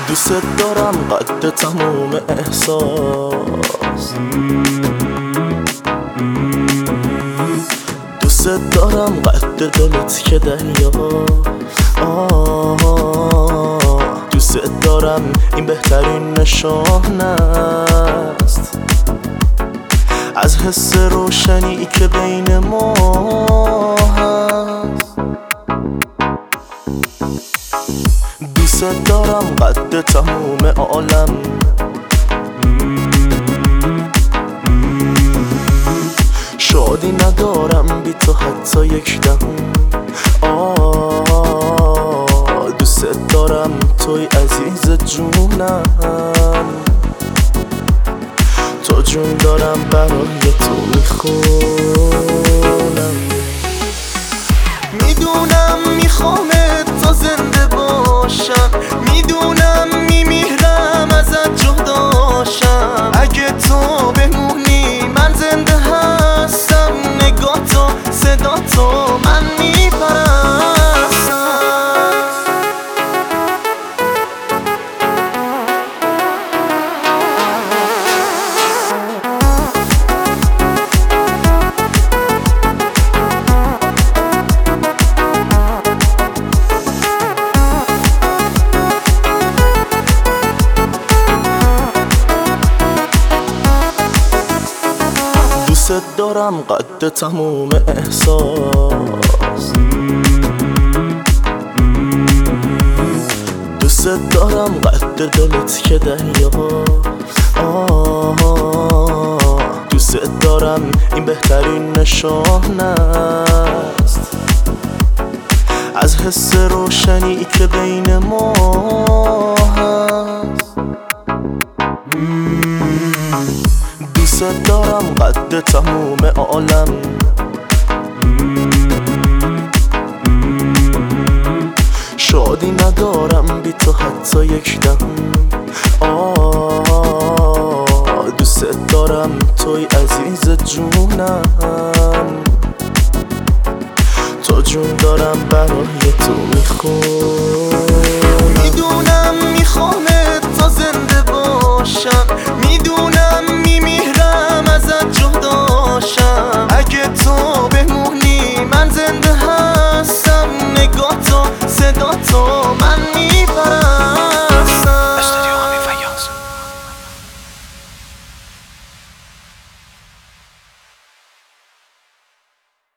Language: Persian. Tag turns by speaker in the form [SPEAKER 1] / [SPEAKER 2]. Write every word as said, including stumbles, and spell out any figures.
[SPEAKER 1] دوست دارم قد تموم احساس، دوست دارم قد دلت که دریاست. دوست دارم این بهترین نشانه است از حس روشنی که بین ما هست. دوست دارم قد تموم عالم، شادی ندارم بی تو حتی یک دم. آه دوست دارم توی عزیز جونم، تو جون دارم برای تو میخونم. میدونم میخوامت تا زنده باشم، میدونم میمیرم ازت جداشم. اگه تو بمونی من زنده هستم، نگاه تو صدا تو من میپرستم. دوست دارم قد تموم احساس، دوست دارم قد دلت که دریاست. دوست دارم این بهترین نشانه است از حس روشنی که بین ما هست. دوست دارم قد تموم عالم، شادی ندارم بی تو حتی یک دم. آه دوست دارم توی عزیز جونم، تو جون دارم برای تو میخونم. میدونم میخوامت تا زنده باشم، میدونم میمیرم